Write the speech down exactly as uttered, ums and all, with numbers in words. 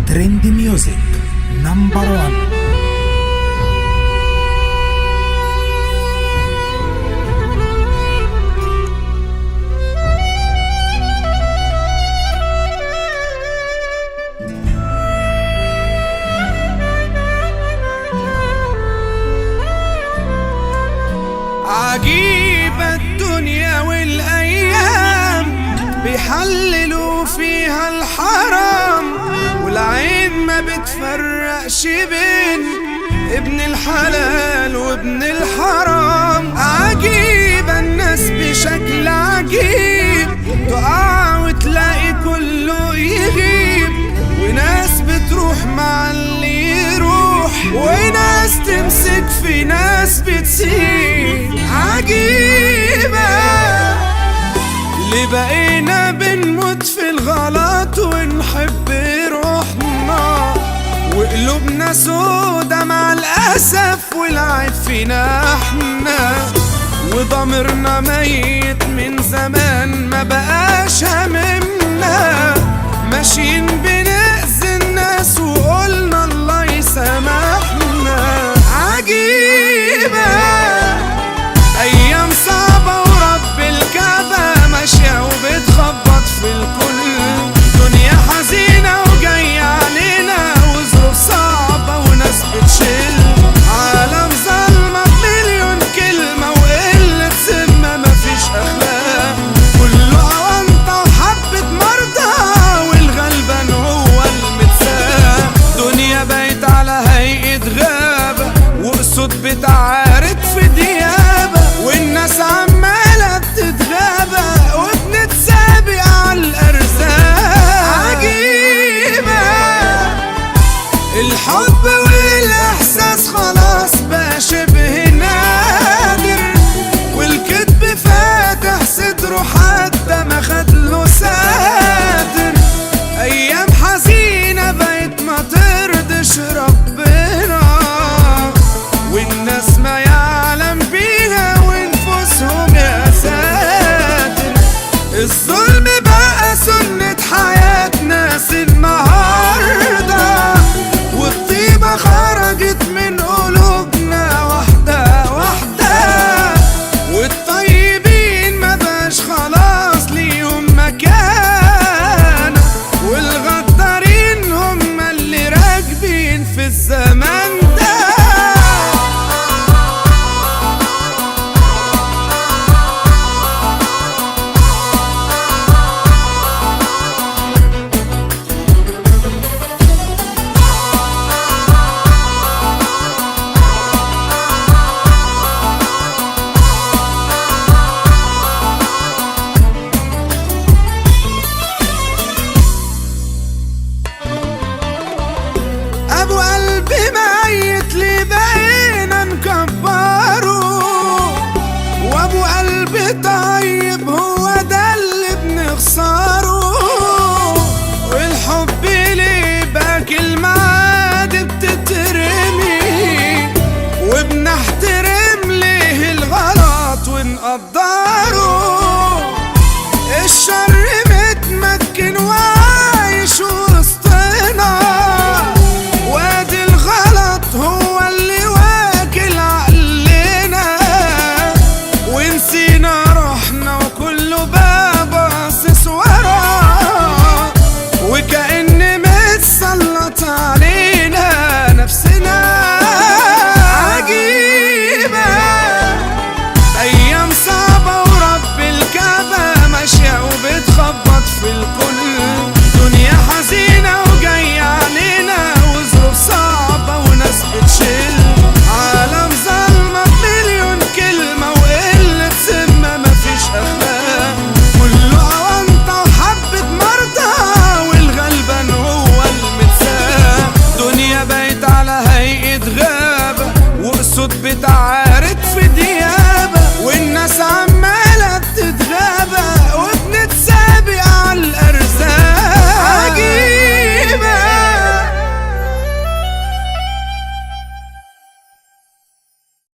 ترند ميوزك نمبر وان. عجيبة الدنيا والأيام بيحللوا فيها الحرام، والعين ما بتفرقش بين ابن الحلال وابن الحرام. عجيبة الناس بشكل عجيب، تقع وتلاقي كله يغيب، وناس بتروح مع اللي يروح، وناس تمسك في ناس بتسيب. عجيبة اللي بقينا بنموت في الغلط ونحب روحنا، وقلوبنا سودا مع الأسف والعيب فينا احنا، وضميرنا ميت من زمان ما بقاش هممنا، ماشيين بنأذي الناس وقلنا الله يسامحنا. عجيبة أيام صعبة ورب الكعبة ماشية وبتخبط في الكل، دنيا حزينة وجاية علينا وظروف صعبة وناس بتشل، عالم ظلمة بمليون كلمة وقلة ذمة مفيش أخلاق، كله أونطة وحبة مرضى والغلبان هو المتساق. دنيا بقت على هيئة غابة وقصود بتعارض في ديابة، والناس عمالة بتتغابى وبنتسابق على الأرزاق. عجيبة الحب والإحساس خلاص بقى شبه نادر، والكذب فاتح صدره حتى ما خدله ساتر. أيام حزينة بقت ما ترضش ربنا، والناس ما يعلم بيها ونفوسهم يا ساتر. الظلم بقى سنة حياة ناس النهاردة، والطيبة خرجت من قلوبنا واحدة واحدة، والطيبين ما بقاش خلاص ليهم مكان، والغدارين هم اللي راكبين في الزمان ده. ابو قلبي ميت ليه بقينا نكبره، وابو قلبي طيب هو ده اللي بنخسره، والحب ليه بقى كلمة عادي بتترمي، وبنحترم ليه الغلط ونقدره. الشر متمكن وعايش وسطنا، وادي الغلط هو اللي واكل عقلنا، ونسينا روحنا وكله بقى باصص وراه، وكأن متسلط علينا نفسنا. عجيبة أيام صعبة ورب الكعبة ماشية وبتخبط في الكل،